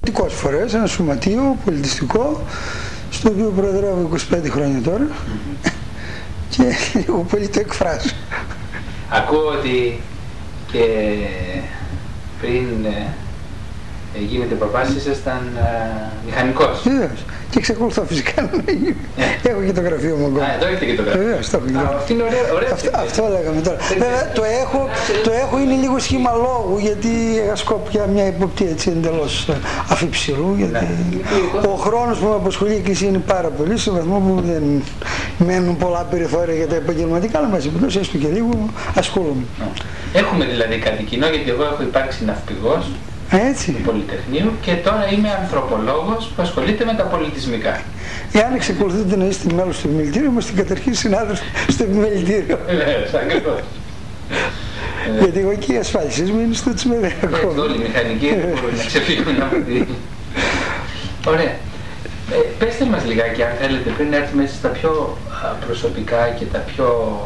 διαφορετικές φορές, ένα σωματείο πολιτιστικό, στο οποίο προεδρεύω 25 χρόνια τώρα και λίγο πολύ το εκφράζω. Ακούω ότι και πριν γίνετε προπάσεις ήσασταν μηχανικός. Βεβαίως. Και εξακολουθώ φυσικά να είμαι. Έχω και το γραφείο μου ακόμα. Εδώ έχετε και το γραφείο. Βεβαίως, το έχω και το γραφείο. Αυτό είναι ωραία. Αυτό λέγαμε τώρα. Βέβαια το έχω είναι λίγο σχήμα λόγου, γιατί είχα σκοπό για μια υποπτή έτσι εντελώς αφιψηλού, γιατί ο χρόνος που με απασχολεί η Εκκλησία είναι πάρα πολύ, σε βαθμό που δεν μένουν πολλά περιθώρια για τα επαγγελματικά, αλλά μαζί που έστω και λίγο ασχολούμαι. Έχουμε δηλαδή κάτι κοινό, γιατί εγώ έχω υπάρξει ναυπηγός Έτσι. του Πολυτεχνείου και τώρα είμαι ανθρωπολόγος που ασχολείται με τα πολιτισμικά. Εάν εξακολουθείτε να είστε μέλος του επιμελητήριου, είμαστε καταρχήν συνάδελφοι στο επιμελητήριο. Ακριβώς. Γιατί εγώ και οι ασφάλισες μου είναι στο Τσιμεδέ ακόμα. Όλοι οι μηχανικοί δεν μπορούν να ξεφύγουν από τη... Ωραία. Πέστε μας λιγάκι, αν θέλετε, πριν έρθουμε στα πιο προσωπικά και τα πιο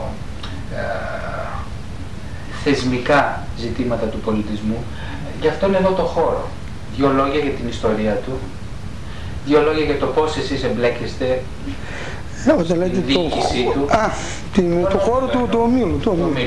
θεσμικά ζητήματα του πολιτισμού, για αυτόν εδώ το χώρο. 2 λόγια για την ιστορία του, 2 λόγια για το πώς εσείς εμπλέκεστε Όταν λέτε στην διοίκησή του. Το χώρο του ομίλου.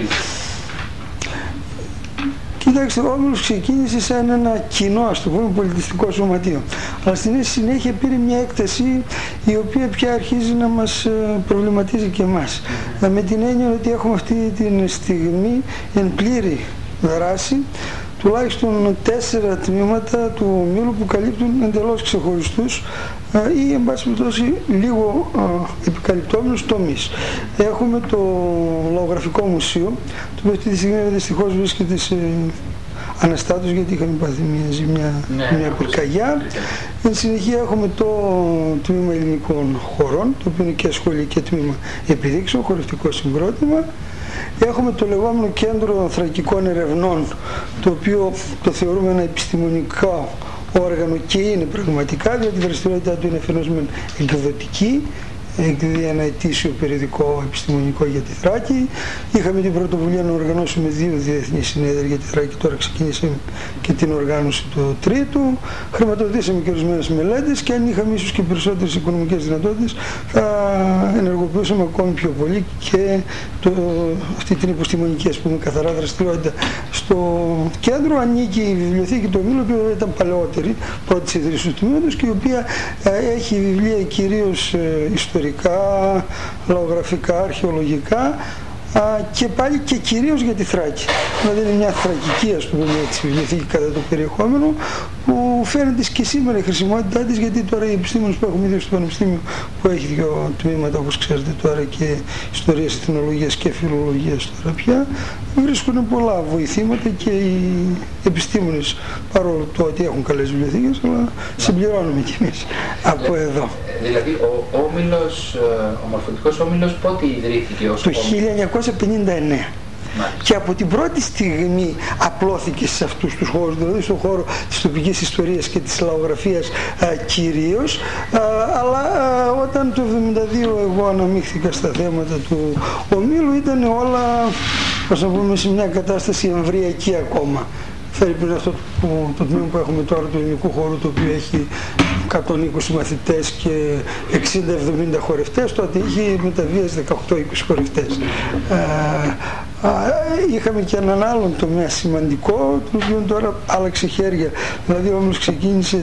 Κοιτάξτε, ο Όμιλος ξεκίνησε σαν ένα κοινό, ας το πούμε, πολιτιστικό σωματείο. Αλλά στην συνέχεια πήρε μια έκταση η οποία πια αρχίζει να μας προβληματίζει και εμάς. Με την έννοια ότι έχουμε αυτή τη στιγμή εν πλήρη δράση τουλάχιστον 4 τμήματα του ομίλου που καλύπτουν εντελώς ξεχωριστούς ή εν πάση περιπτώσει λίγο επικαλυπτόμενους τομείς. Έχουμε το Λαογραφικό Μουσείο, το οποίο αυτή τη στιγμή δυστυχώς βρίσκεται σε αναστάτωση γιατί είχαμε πάθει μια ζημιά, μια πυρκαγιά. Εν συνεχεία έχουμε το τμήμα ελληνικών χωρών, το οποίο είναι και σχολή και τμήμα επιδείξεων, χορευτικό συγκρότημα. Έχουμε το λεγόμενο Κέντρο Θρακικών Ερευνών, το οποίο το θεωρούμε ένα επιστημονικό όργανο και είναι πραγματικά, διότι η δραστηριότητά του είναι αφενός μεν εκδοτική, εκδίδει ένα ετήσιο περιοδικό επιστημονικό για τη Θράκη. Είχαμε την πρωτοβουλία να οργανώσουμε 2 διεθνείς συνέδρια για τη Θράκη, τώρα ξεκινήσαμε και την οργάνωση του 3ου. Χρηματοδοτήσαμε και ορισμένες μελέτες και αν είχαμε ίσως και περισσότερες οικονομικές δυνατότητες θα ενεργοποιούσαμε ακόμη πιο πολύ και αυτή την επιστημονική, ας πούμε, καθαρά δραστηριότητα. Στο κέντρο ανήκει η βιβλιοθήκη του Ομίλου, που ήταν παλαιότερη, πρώτη ιδρύσης του τμήματος και η οποία έχει βιβλία κυρίως ιστορικά, λαογραφικά, αρχαιολογικά και πάλι και κυρίως για τη Θράκη. Δηλαδή είναι μια θρακική, ας πούμε, έτσι, βιβλιοθήκη κατά το περιεχόμενο, που φαίνεται και σήμερα η χρησιμότητά της, γιατί τώρα οι επιστήμονες που έχουμε δει στο Πανεπιστήμιο, που έχει 2 τμήματα όπως ξέρετε τώρα, και ιστορίας, εθνολογίας και φιλολογίας τώρα πια, βρίσκουν πολλά βοηθήματα και οι επιστήμονες, παρόλο το ότι έχουν καλές βιβλιοθήκες, αλλά συμπληρώνουμε κι εμείς από εδώ. Δηλαδή ο Όμιλος, ο Μορφωτικός Όμιλος πότε ιδρύθηκε ως το 1959. Και από την πρώτη στιγμή απλώθηκε σε αυτούς τους χώρους, δηλαδή στον χώρο της τοπικής ιστορίας και της λαογραφίας κυρίως, αλλά όταν το 1972 εγώ αναμίχθηκα στα θέματα του Ομίλου ήταν όλα, ας να πούμε, σε μια κατάσταση εμβρυακή ακόμα. Φέρει πριν αυτό το τμήμα που έχουμε τώρα του ελληνικού χώρου, το οποίο έχει 120 μαθητές και 60-70 χορευτές, τότε είχε μεταβίαση 18-20 χορευτές. Είχαμε και έναν άλλον τομέα σημαντικό, το οποίο τώρα άλλαξε χέρια. Δηλαδή όμως ξεκίνησε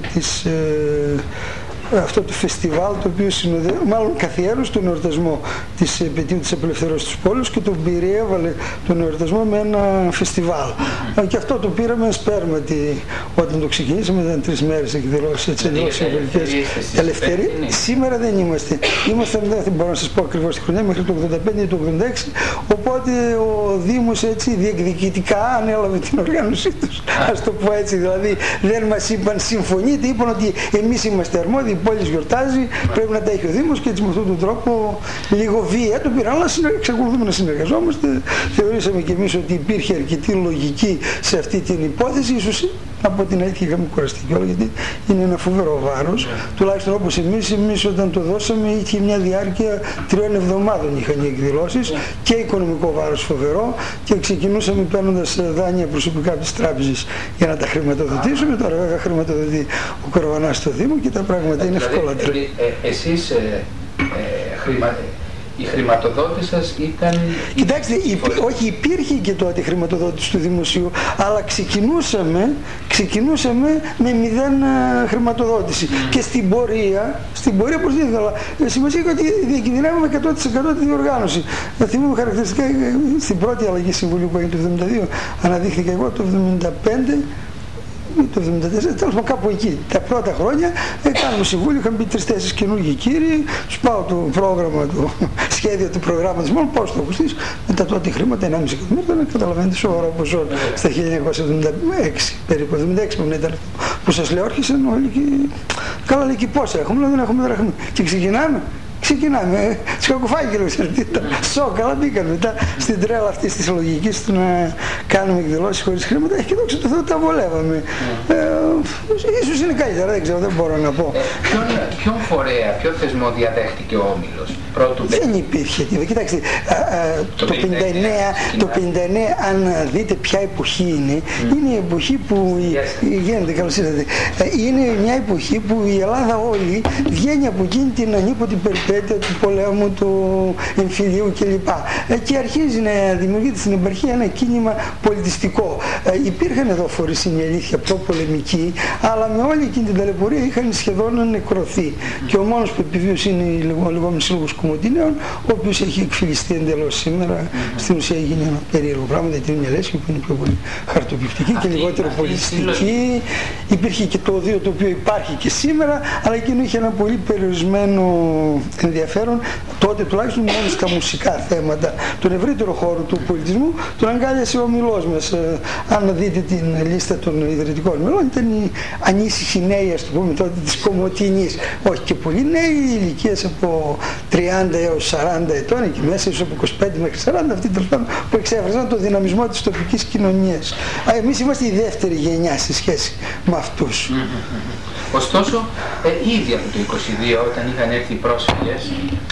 αυτό το φεστιβάλ, το οποίο μάλλον καθιέρωσε τον εορτασμό της επετείου της απελευθέρωσης της πόλης και τον περιέβαλε τον εορτασμό με ένα φεστιβάλ. Και αυτό το πήραμε σπέρματι όταν το ξεκινήσαμε, ήταν 3 μέρες εκδηλώσεις, έτσι, εντελώς συμβολικές ελευθερίες. Σήμερα δεν είμαστε. Δεν μπορώ να σας πω ακριβώς τη χρονιά, μέχρι το 85 ή το 86, οπότε ο Δήμος έτσι διεκδικητικά ανέλαβε την οργάνωσή τους. Ας το πω έτσι, δηλαδή δεν μας είπαν συμφωνείτε, είπαν ότι εμείς είμαστε αρμόδιοι, η πόλη γιορτάζει, πρέπει να τα έχει ο Δήμος, και έτσι με αυτόν τον τρόπο λίγο βία το πήραν, αλλά εξακολουθούμε να συνεργαζόμαστε. Θεωρήσαμε κι εμείς ότι υπήρχε αρκετή λογική σε αυτή την υπόθεση, ίσως να πω την αλήθεια, είχαμε κουραστεί κιόλας, γιατί είναι ένα φοβερό βάρος. Τουλάχιστον όπως εμείς όταν το δώσαμε είχε μια διάρκεια 3 εβδομάδων, είχαν οι εκδηλώσεις, και οικονομικό βάρος φοβερό, και ξεκινούσαμε παίρνοντας δάνεια προσωπικά από τις τράπεζες για να τα χρηματοδοτήσουμε. Τώρα βέβαια χρηματοδοτεί ο Κοροβανάς στο Δήμο και τα πράγματα είναι ευκολότερα. Εσείς η χρηματοδότηση σας ήταν... Κοιτάξτε, όχι, υπήρχε και τότε η χρηματοδότηση του Δημοσίου, αλλά ξεκινούσαμε με 0 χρηματοδότηση. Και στην πορεία προσδίδεται, αλλά σημασία έχει ότι διακινδυνεύαμε 100% τη διοργάνωση. Θυμούμαι χαρακτηριστικά στην πρώτη αλλαγή συμβουλίου που έγινε το 1972, αναδείχθηκα εγώ το 1975, το 1974, τέλος πάντων κάπου εκεί. Τα πρώτα χρόνια κάνουμε συμβούλιο, είχαν μπει 3-4 καινούργιοι κύριοι, τους πάω το πρόγραμμα, το σχέδιο του προγράμματος, μόνο πάω στο ακουστής, μετά τότε χρήματα 1,5 εκατομμύρια, καταλαβαίνετε σοβαρά ποσό στα 1976, περίπου 76 που σας λέω, άρχισαν όλοι και καλά λέει και πόσα έχουμε, δεν έχουμε δραχμή. Και ξεκινάμε, σκακοφάγγελο εξαρτήτα, καλά μπήκαν μετά στην τρέλα αυτή της λογικής του να κάνουμε εκδηλώσεις χωρίς χρήματα, και δόξα τω Θεώ τα βολεύαμε. Ίσως είναι καλύτερα, δεν ξέρω, δεν μπορώ να πω. Ποιον φορέα, ποιο θεσμό διαδέχτηκε ο Όμιλος? Δεν υπήρχε. Κοιτάξτε, το 59, αν δείτε ποια εποχή είναι η εποχή που γίνεται, καλώς ήρθατε, είναι μια εποχή που η Ελλάδα όλη βγαίνει από εκείνη την ανίποτη περιπέτεια του πολέμου, του εμφυλίου κλπ. Και αρχίζει να δημιουργείται στην επαρχία ένα κίνημα πολιτιστικό. Υπήρχαν εδώ φορείς, είναι η αλήθεια, προπολεμικοί, αλλά με όλη εκείνη την ταλαιπωρία είχαν σχεδόν νεκρωθεί. Και ο μόνος που επιβίωσε είναι ο λεγόμενος Σύλλογος Κομωτινέων, ο οποίος έχει εκφυλιστεί εντελώς σήμερα. Στην ουσία έγινε ένα περίεργο πράγμα, γιατί είναι μια λέσχη που είναι πιο πολύ χαρτοπιπτική και λιγότερο πολιτιστική. Υπήρχε και το οδείο το οποίο υπάρχει και σήμερα, αλλά εκείνο είχε ένα πολύ περιορισμένο ενδιαφέρον, τότε τουλάχιστον μόνο στα μουσικά θέματα. Τον ευρύτερο χώρο του πολιτισμού τον αγκάλιασε ο Όμιλός μας. Αν δείτε την λίστα των ιδρυτικών μελών, ήταν οι ανήσυχοι νέοι, ας το πούμε τότε, της Κομωτινής. Όχι και πολύ νέοι, ηλικίες από 30 έως 40 ετών, εκεί μέσα, ίσως από 25 μέχρι 40, αυτοί τέλος πάντων που εξέφραζαν το δυναμισμό της τοπικής κοινωνίας. Εμείς είμαστε η δεύτερη γενιά σε σχέση με αυτούς. Ωστόσο, ήδη από το 22, όταν είχαν έρθει οι πρόσφυγες,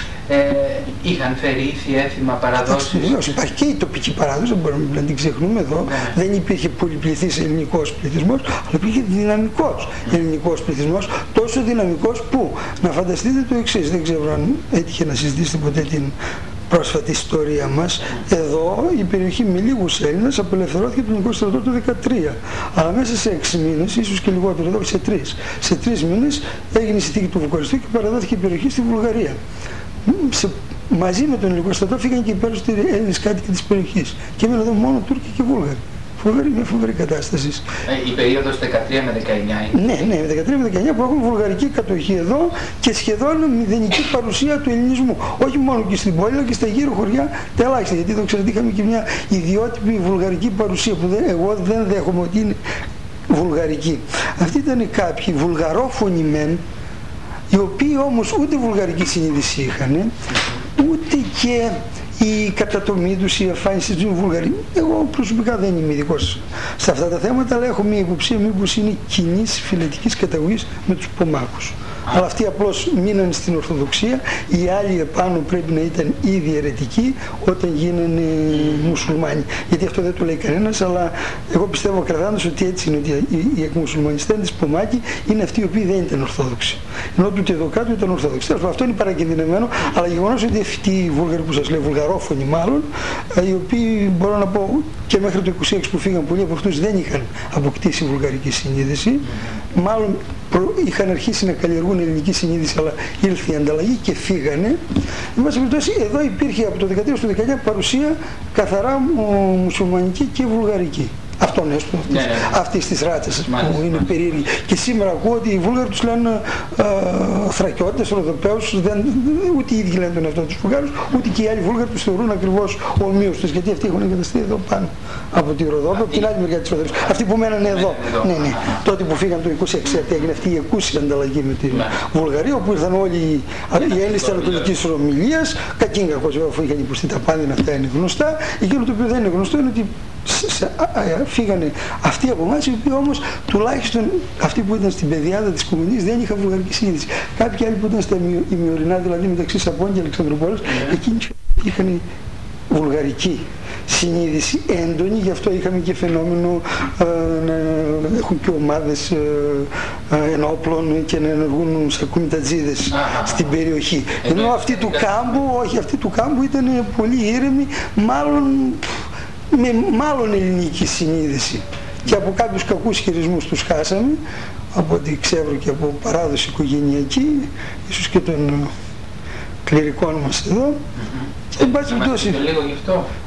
είχαν φέρει ήθη, έθιμα, παραδόσεις. Βεβαίως, υπάρχει και η τοπική παράδοση, δεν μπορούμε να την ξεχνούμε εδώ. Δεν υπήρχε πολυπληθής ελληνικός πληθυσμός, αλλά υπήρχε δυναμικός ελληνικός πληθυσμός, τόσο δυναμικός που, να φανταστείτε το εξής, δεν ξέρω αν έτυχε να συζητήσετε ποτέ την πρόσφατη ιστορία μας, εδώ η περιοχή με λίγους Έλληνες απελευθερώθηκε τον 20 στρατό του 2013. Αλλά μέσα σε 6 μήνες, ίσως και λιγότερο, εδώ σε 3. Σε 3 μήνες έγινε η συνθήκη του Βουκουριστού και παραδόθηκε η περιοχή στη Βουλγαρία. Μαζί με τον ελληνικό στρατό φύγαν και οι περισσότεροι Έλληνες κάτοικοι της περιοχής. Και έμειναν εδώ μόνο Τούρκοι και Βούλγαροι. Μια φοβερή κατάσταση. Η περίοδος 13 με 19 είναι. Ναι, 13 με 19 που έχουμε βουλγαρική κατοχή εδώ και σχεδόν μηδενική παρουσία του ελληνισμού. Όχι μόνο και στην πόλη, αλλά και στα γύρω χωριά τα ελάχιστα. Γιατί εδώ ξέρετε είχαμε και μια ιδιότυπη βουλγαρική παρουσία που εγώ δεν δέχομαι ότι είναι βουλγαρική. Αυτοί ήταν κάποιοι βουλγαρόφωνοι μεν, οι οποίοι όμως ούτε βουλγαρική συνείδηση είχαν, ούτε και η κατατομή τους, η εμφάνιση τους είναι βουλγαρή. Εγώ προσωπικά δεν είμαι ειδικός σε αυτά τα θέματα, αλλά έχω μια υποψία μήπως είναι κοινής φυλετικής καταγωγής με τους Πομάκους. Αλλά αυτοί απλώς μείναν στην Ορθοδοξία, οι άλλοι επάνω πρέπει να ήταν ήδη αιρετικοί όταν γίνανε μουσουλμάνοι. Γιατί αυτό δεν το λέει κανένας, αλλά εγώ πιστεύω κρατώντας ότι έτσι είναι, ότι οι εκμουσουλμανιστές Πομάκοι είναι αυτοί οι οποίοι δεν ήταν Ορθόδοξοι. Ενώ του εδώ κάτω ήταν Ορθόδοξοι. Αυτό είναι παρακινδυνευμένο, αλλά γεγονός ότι αυτοί οι Βούλγαροι που σας λέω, βουλγαρόφωνοι μάλλον, οι οποίοι μπορώ να πω και μέχρι το 26 που φύγαν πολλοί από αυτούς δεν είχαν αποκτήσει βουλγαρική συνείδηση, μάλλον είχαν αρχίσει να καλλιεργούν ελληνική συνείδηση, αλλά ήρθε η ανταλλαγή και φύγανε. Εν πάση περιπτώσει, εδώ υπήρχε από το 13 στο 19 παρουσία καθαρά μουσουλμανική και βουλγαρική. Αυτόν έστω, αυτής της ράτσας που είναι περίεργη. Και σήμερα ακούω ότι οι Βούλγαροι τους λένε Θρακιώτες, Ροδοπαίους, ούτε οι ίδιοι λένε τον εαυτό τους Βουλγάρους, ούτε και οι άλλοι Βούλγαροι τους θεωρούν ακριβώς ομοίους τους, γιατί αυτοί έχουν εγκαταστεί εδώ πάνω από τη Ροδόπη, από την άλλη μεριά της Ροδόπης. Αυτοί που μένανε εδώ. Ναι. Τότε που φύγαν το 26 έγινε αυτή η εκούσια ανταλλαγή με τη Βουλγαρία, όπου ήρθαν όλοι οι Έλληνες της Ανατολικής Ρωμιλίας, κακήν κακώς, αφού είχαν υποστεί τα πάνδυνα, αυτά είναι γνωστά. Εκείνο το οποίο δεν είναι γνωστό είναι ότι φύγανε αυτοί από εμάς, οι οποίοι όμως τουλάχιστον αυτοί που ήταν στην πεδιάδα της Κομμουνής δεν είχαν βουλγαρική συνείδηση. Κάποιοι άλλοι που ήταν στα ημιορεινά, δηλαδή μεταξύ Σαπών και Αλεξανδρούπολης, εκείνοι είχαν βουλγαρική συνείδηση έντονη, γι' αυτό είχαμε και φαινόμενο να έχουν και ομάδες ενόπλων και να ενεργούν σαν κουμιτατζίδες στην περιοχή. Ενώ αυτοί του κάμπου, όχι, αυτοί του κάμπου ήταν πολύ ήρεμοι, μάλλον ελληνική συνείδηση. Και από κάποιους κακούς χειρισμούς τους χάσαμε, από ό,τι ξέρω και από παράδοση οικογενειακή, ίσως και των κληρικών μας εδώ. Και λίγο γι' αυτό.